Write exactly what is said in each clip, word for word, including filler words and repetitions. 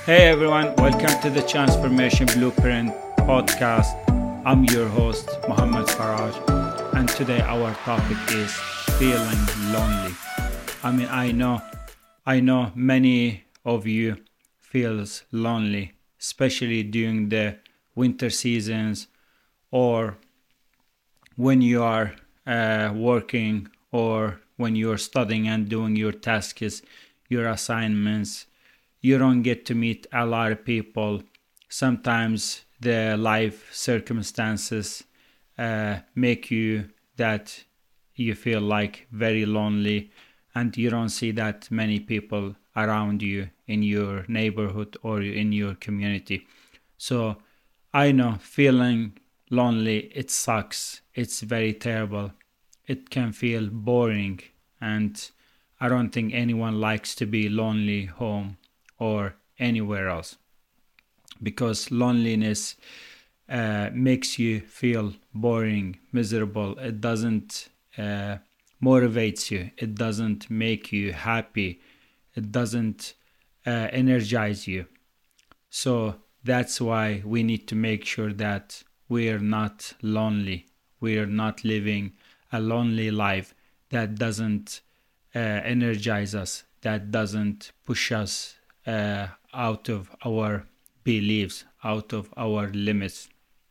Hey everyone, welcome to the Transformation Blueprint podcast. I'm your host, Mohammed Faraj, and today our topic is feeling lonely. I mean, I know, I know many of you feels lonely, especially during the winter seasons or when you are uh, working or when you're studying and doing your tasks, your assignments. You don't get to meet a lot of people. Sometimes the life circumstances uh, make you that you feel like very lonely and you don't see that many people around you in your neighborhood or in your community. So I know feeling lonely, it sucks. It's very terrible. It can feel boring, and I don't think anyone likes to be lonely home or anywhere else, because loneliness uh, makes you feel boring, miserable. It doesn't uh, motivate you. It doesn't make you happy. It doesn't uh, energize you. So that's why we need to make sure that we are not lonely. We are not living a lonely life that doesn't uh, energize us, that doesn't push us uh, out of our beliefs, out of our limits.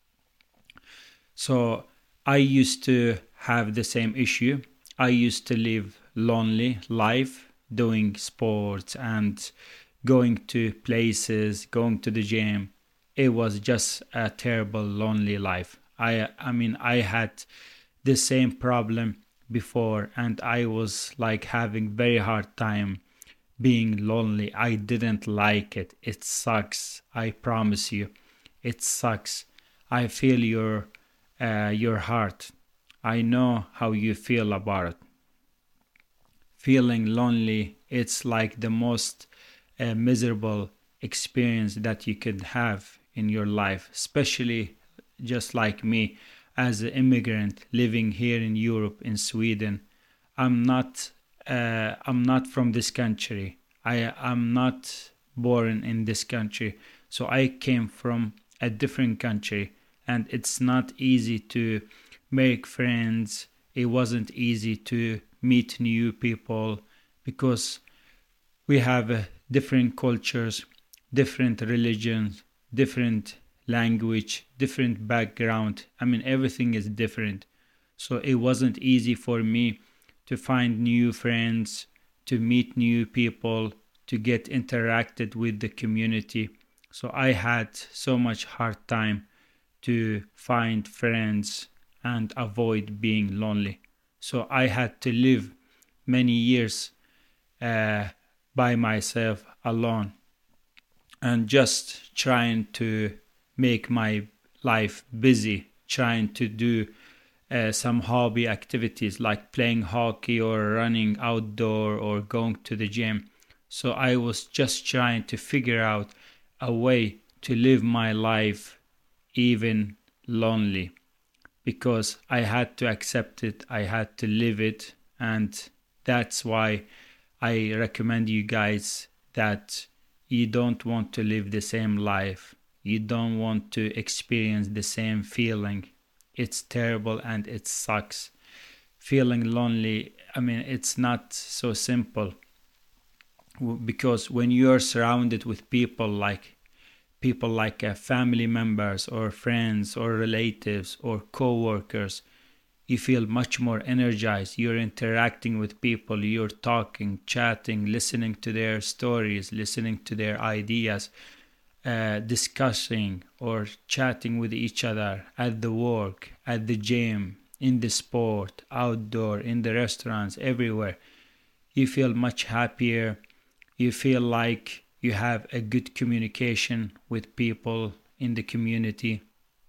So I used to have the same issue. I used to live lonely life, doing sports and going to places, going to the gym. It was just a terrible lonely life. I I mean I had the same problem before, and I was like having very hard time being lonely. I didn't like it. It sucks. I promise you. It sucks. I feel your uh, your heart. I know how you feel about it. Feeling lonely, it's like the most uh, miserable experience that you could have in your life, especially just like me as an immigrant living here in Europe, in Sweden. I'm not uh, I'm not from this country. I am not born in this country. So I came from a different country, and it's not easy to make friends. It wasn't easy to meet new people because we have uh, different cultures, different religions, different language, different background. I mean, everything is different. So it wasn't easy for me to find new friends, to meet new people, to get interacted with the community. So I had so much hard time to find friends and avoid being lonely. So I had to live many years uh, by myself alone and just trying to make my life busy, trying to do uh, some hobby activities like playing hockey or running outdoor or going to the gym. So I was just trying to figure out a way to live my life even lonely, because I had to accept it, I had to live it, and that's why I recommend you guys that you don't want to live the same life. You don't want to experience the same feeling. It's terrible and it sucks. Feeling lonely, I mean, it's not so simple, because when you are surrounded with people like people like uh, family members or friends or relatives or co-workers, you feel much more energized. You're interacting with people, you're talking, chatting, listening to their stories, listening to their ideas, uh, discussing or chatting with each other at the work, at the gym, in the sport, outdoor, in the restaurants, everywhere. You feel much happier. You feel like you have a good communication with people in the community.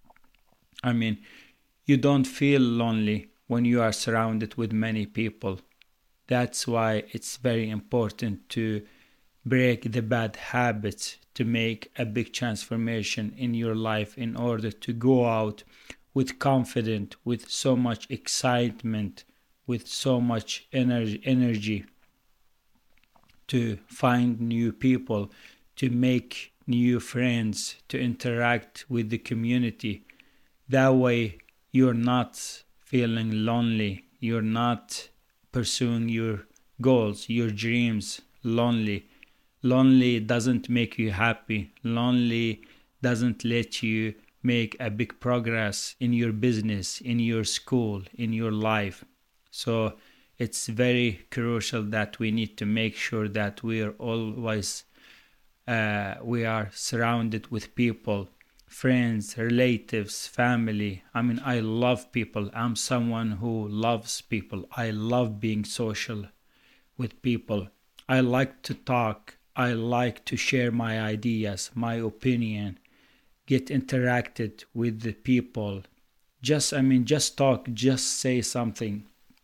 I mean, you don't feel lonely when you are surrounded with many people. That's why it's very important to break the bad habits to make a big transformation in your life, in order to go out with confidence, with so much excitement, with so much energy, energy to find new people, to make new friends, to interact with the community. That way, you're not feeling lonely. You're not pursuing your goals, your dreams, lonely. Lonely doesn't make you happy. Lonely doesn't let you make a big progress in your business, in your school, in your life. So it's very crucial that we need to make sure that we are always uh, we are surrounded with people, friends, relatives, family. I mean, I love people. I'm someone who loves people. I love being social with people. I like to talk. I like to share my ideas, my opinion, get interacted with the people. Just, I mean, just talk, just say something.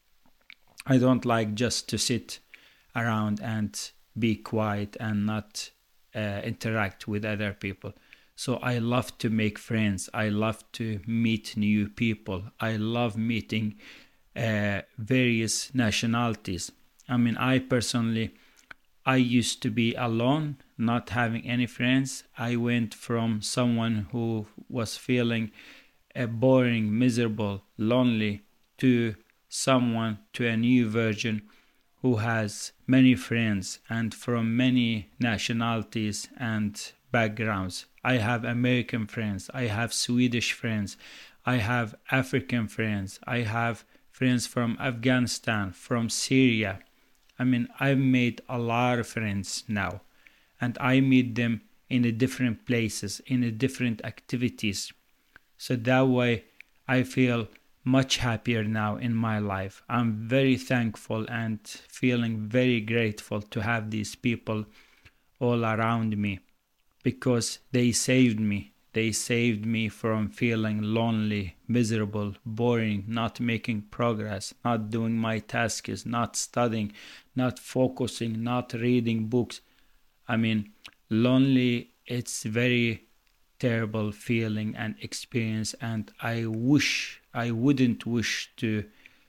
I don't like just to sit around and be quiet and not uh, interact with other people. So I love to make friends. I love to meet new people. I love meeting uh, various nationalities. I mean, I personally, I used to be alone, not having any friends. I went from someone who was feeling uh, boring, miserable, lonely, to someone, to a new version who has many friends and from many nationalities and backgrounds. I have American friends, I have Swedish friends, I have African friends, I have friends from Afghanistan, from Syria. I mean, I've made a lot of friends now, and I meet them in a different places, in a different activities. So that way, I feel much happier now in my life. I'm very thankful and feeling very grateful to have these people all around me because they saved me. They saved me from feeling lonely, miserable, boring, not making progress, not doing my tasks, not studying, not focusing, not reading books. I mean, lonely, it's very terrible feeling and experience, and I wish, I wouldn't wish to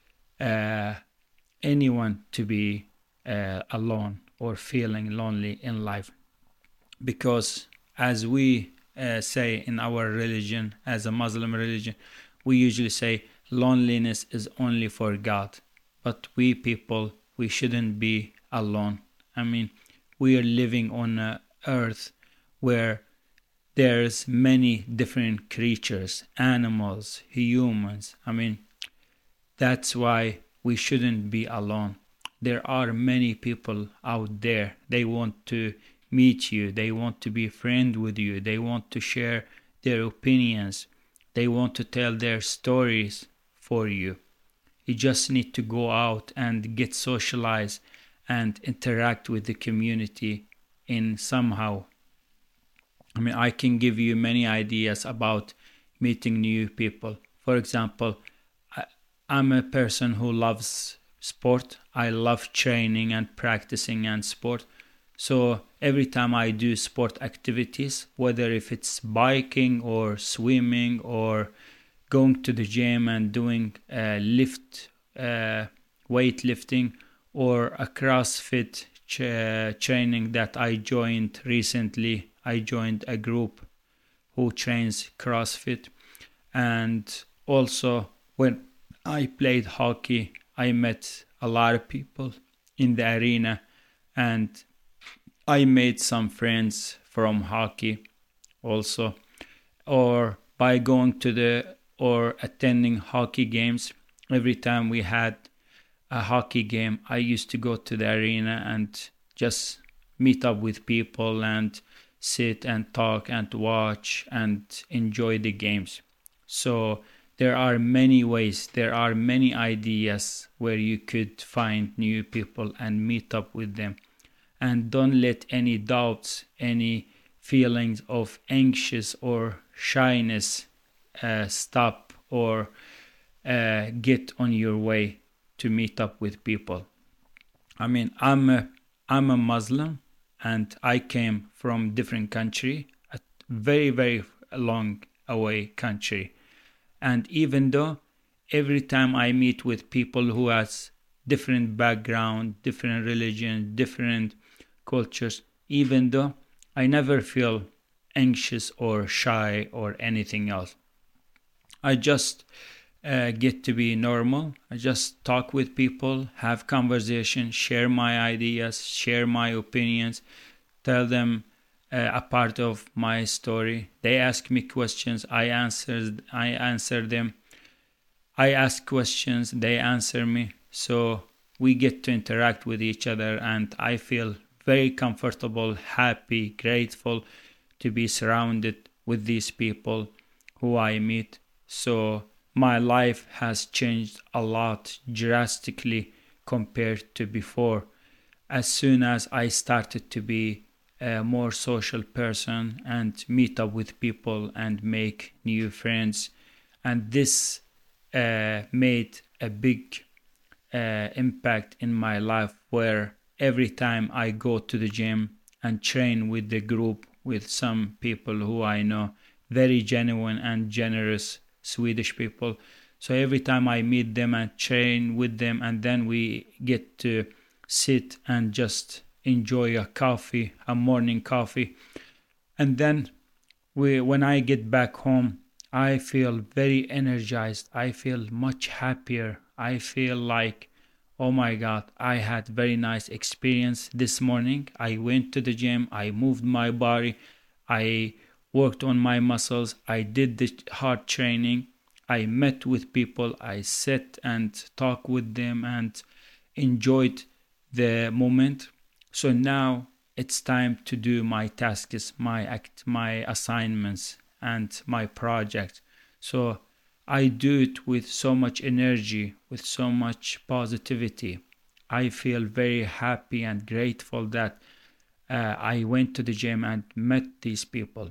uh, anyone to be uh, alone or feeling lonely in life. Because as we uh, say in our religion, as a Muslim religion, we usually say loneliness is only for God. But we people, we shouldn't be alone. I mean, we are living on an earth where there's many different creatures, animals, humans. I mean, that's why we shouldn't be alone. There are many people out there. They want to meet you. They want to be friend with you. They want to share their opinions. They want to tell their stories for you. You just need to go out and get socialized and interact with the community in somehow. I mean, I can give you many ideas about meeting new people. For example, I, I'm a person who loves sport. I love training and practicing and sport. So every time I do sport activities, whether if it's biking or swimming or going to the gym and doing uh, lift, uh, weightlifting, or a CrossFit ch- training that I joined recently. I joined a group who trains CrossFit. And also when I played hockey, I met a lot of people in the arena, and I made some friends from hockey also, or by going to the or attending hockey games. Every time we had a hockey game, I used to go to the arena and just meet up with people and sit and talk and watch and enjoy the games. So there are many ways, there are many ideas where you could find new people and meet up with them. And don't let any doubts, any feelings of anxious or shyness uh, stop or uh, get on your way to meet up with people. I mean, I'm a, I'm a Muslim, and I came from different country, a very, very long away country. And even though every time I meet with people who has different background, different religion, different cultures, even though I never feel anxious or shy or anything else. I just uh, get to be normal. I just talk with people, have conversation, share my ideas, share my opinions, tell them uh, a part of my story. They ask me questions, I answer, I answer them. I ask questions, they answer me. So we get to interact with each other, and I feel very comfortable, happy, grateful to be surrounded with these people who I meet. So my life has changed a lot drastically compared to before. As soon as I started to be a more social person and meet up with people and make new friends, and this uh, made a big uh, impact in my life, where every time I go to the gym and train with the group, with some people who I know, very genuine and generous Swedish people. So every time I meet them and train with them, and then we get to sit and just enjoy a coffee, a morning coffee. And then we, when I get back home, I feel very energized. I feel much happier. I feel like, oh my God, I had very nice experience this morning. I went to the gym. I moved my body. I worked on my muscles. I did the hard training. I met with people. I sat and talked with them and enjoyed the moment. So now it's time to do my tasks, my act, my assignments, and my project. So I do it with so much energy, with so much positivity. I feel very happy and grateful that uh, I went to the gym and met these people.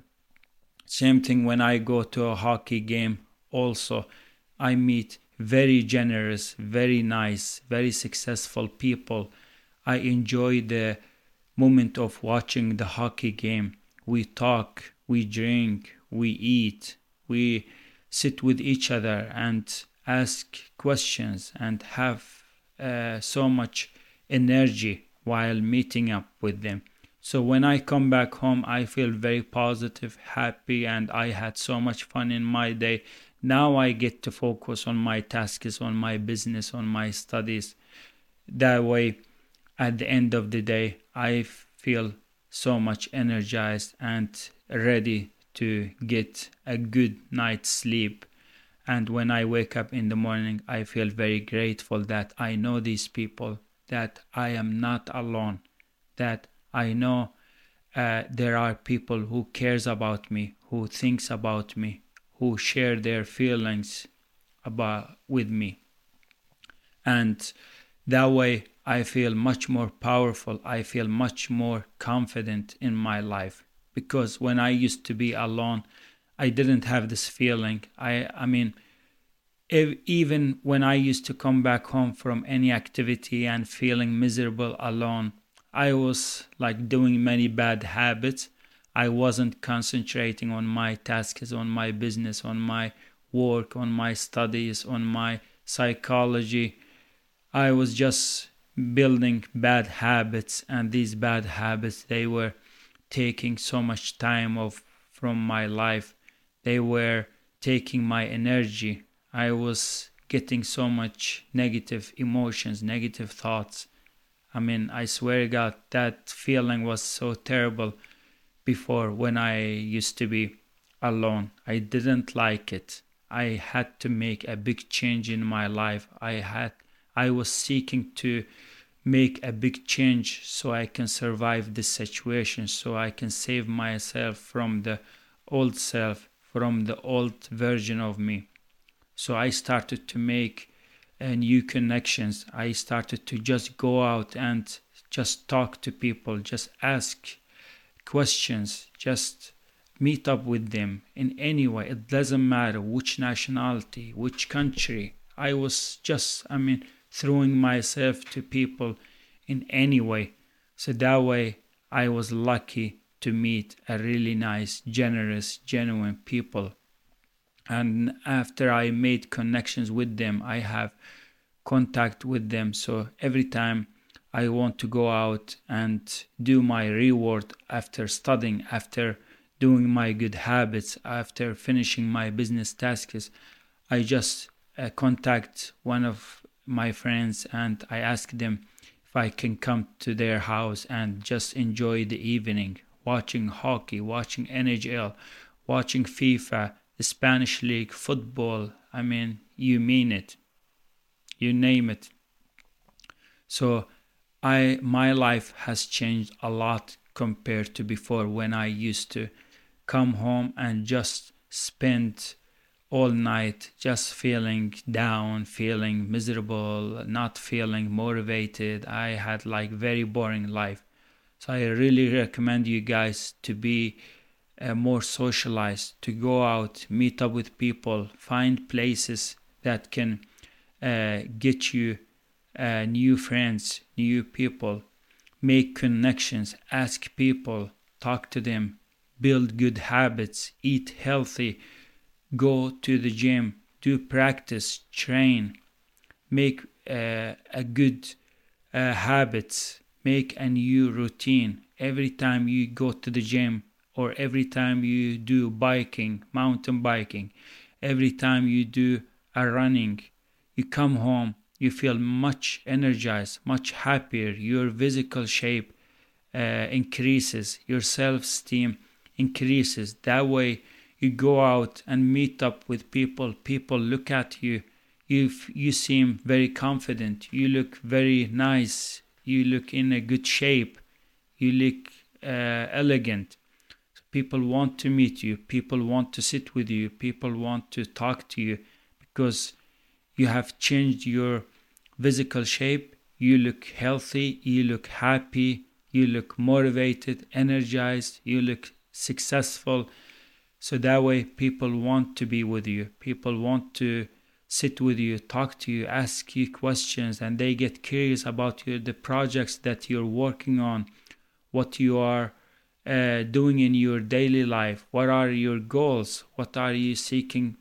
Same thing when I go to a hockey game also. I meet very generous, very nice, very successful people. I enjoy the moment of watching the hockey game. We talk, we drink, we eat, we sit with each other and ask questions and have uh, so much energy while meeting up with them. So when I come back home, I feel very positive, happy, and I had so much fun in my day. Now I get to focus on my tasks, on my business, on my studies. That way, at the end of the day, I feel so much energized and ready to get a good night's sleep. And when I wake up in the morning, I feel very grateful that I know these people, that I am not alone, that I know uh, there are people who cares about me, who thinks about me, who share their feelings about with me. And that way I feel much more powerful. I feel much more confident in my life, because when I used to be alone, I didn't have this feeling. I I mean, if, even when I used to come back home from any activity and feeling miserable alone, I was like doing many bad habits. I wasn't concentrating on my tasks, on my business, on my work, on my studies, on my psychology. I was just building bad habits, and these bad habits, they were taking so much time of from my life. They were taking my energy. I was getting so much negative emotions, negative thoughts. I mean, I swear to God, that feeling was so terrible before when I used to be alone. I didn't like it. I had to make a big change in my life. I had I was seeking to make a big change so I can survive this situation, so I can save myself from the old self, from the old version of me. So I started to make uh, new connections. I started to just go out and just talk to people, just ask questions, just meet up with them in any way. It doesn't matter which nationality, which country. I was just, I mean, throwing myself to people in any way. So that way I was lucky to meet a really nice, generous, genuine people. And after I made connections with them, I have contact with them. So every time I want to go out and do my reward after studying, after doing my good habits. After finishing my business tasks, I just uh, contact one of my friends and I ask them if I can come to their house and just enjoy the evening, watching hockey, watching N H L, watching FIFA, the Spanish League, football. I mean, you mean it. You name it. So I my life has changed a lot compared to before, when I used to come home and just spend all night just feeling down, feeling miserable, not feeling motivated. I had like very boring life. So I really recommend you guys to be uh, more socialized, to go out, meet up with people, find places that can uh, get you uh, new friends, new people, make connections, ask people, talk to them, build good habits, eat healthy, go to the gym, do practice, train, make uh, a good uh, habits, make a new routine. Every time you go to the gym, or every time you do biking, mountain biking, every time you do a running, you come home, you feel much energized, much happier. Your physical shape uh, increases, your self-esteem increases. That way you go out and meet up with people, people look at you, you you seem very confident, you look very nice, you look in a good shape, you look uh, elegant. So people want to meet you, people want to sit with you, people want to talk to you, because you have changed your physical shape, you look healthy, you look happy, you look motivated, energized, you look successful. So that way people want to be with you, people want to sit with you, talk to you, ask you questions, and they get curious about you, the projects that you're working on, what you are uh, doing in your daily life, what are your goals, what are you seeking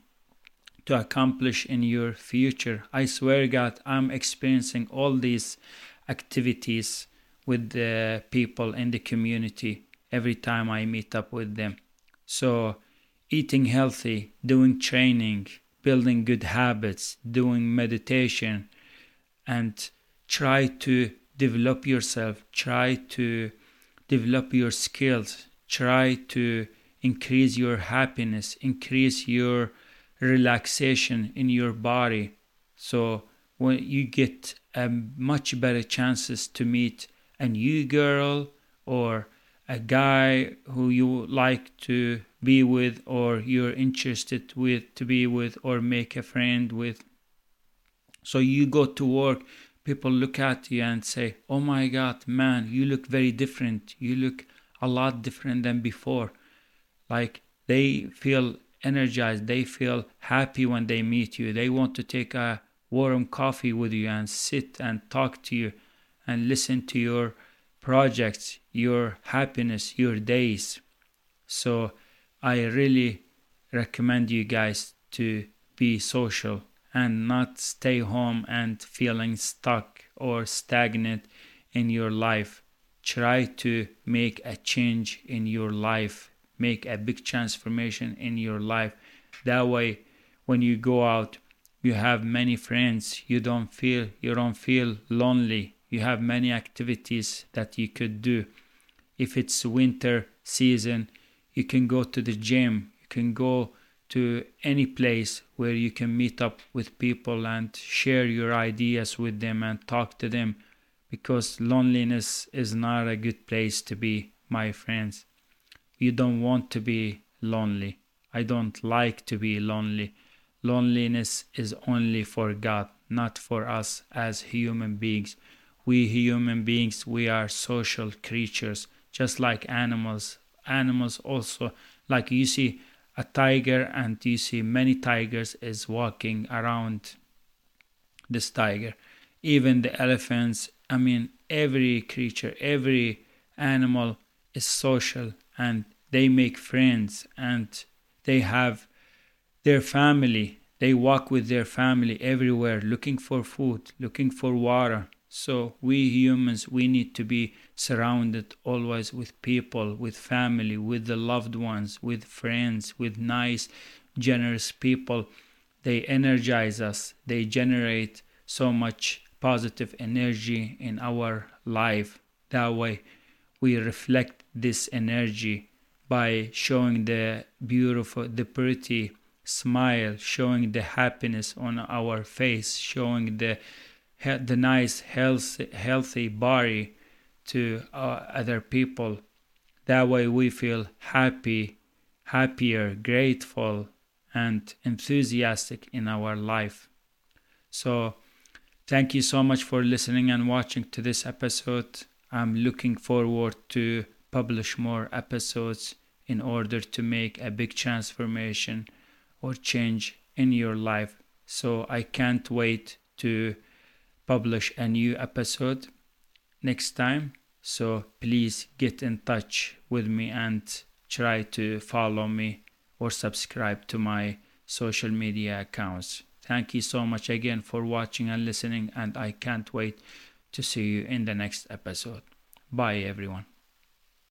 to accomplish in your future. I swear God, I'm experiencing all these activities with the people in the community every time I meet up with them. So eating healthy, doing training, building good habits, doing meditation, and try to develop yourself, try to develop your skills, try to increase your happiness, increase your relaxation in your body. So when you get a much better chances to meet a new girl or a guy who you like to be with, or you're interested with to be with, or make a friend with. So you go to work, people look at you and say, oh my God, man, you look very different, you look a lot different than before. Like they feel energized, they feel happy when they meet you, they want to take a warm coffee with you and sit and talk to you and listen to your projects, your happiness, your days. So I really recommend you guys to be social and not stay home and feeling stuck or stagnant in your life. Try to make a change in your life, make a big transformation in your life. That way, when you go out, you have many friends, you don't feel you don't feel lonely. You have many activities that you could do. If it's winter season, you can go to the gym, you can go to any place where you can meet up with people and share your ideas with them and talk to them, because loneliness is not a good place to be, my friends. You don't want to be lonely. I don't like to be lonely. Loneliness is only for God, not for us as human beings. We human beings, we are social creatures, just like animals. Animals also, like you see a tiger and you see many tigers is walking around this tiger. Even the elephants, I mean, every creature, every animal is social, and they make friends, and they have their family. They walk with their family everywhere, looking for food, looking for water. So we humans, we need to be surrounded always with people, with family, with the loved ones, with friends, with nice, generous people. They energize us. They generate so much positive energy in our life. That way, we reflect this energy by showing the beautiful, the pretty smile, showing the happiness on our face, showing the the nice, healthy, healthy body to uh, other people. That way, we feel happy, happier, grateful, and enthusiastic in our life. So, thank you so much for listening and watching to this episode. I'm looking forward to publish more episodes in order to make a big transformation or change in your life. So I can't wait to publish a new episode next time. So please get in touch with me and try to follow me or subscribe to my social media accounts. Thank you so much again for watching and listening, and I can't wait to see you in the next episode. Bye everyone.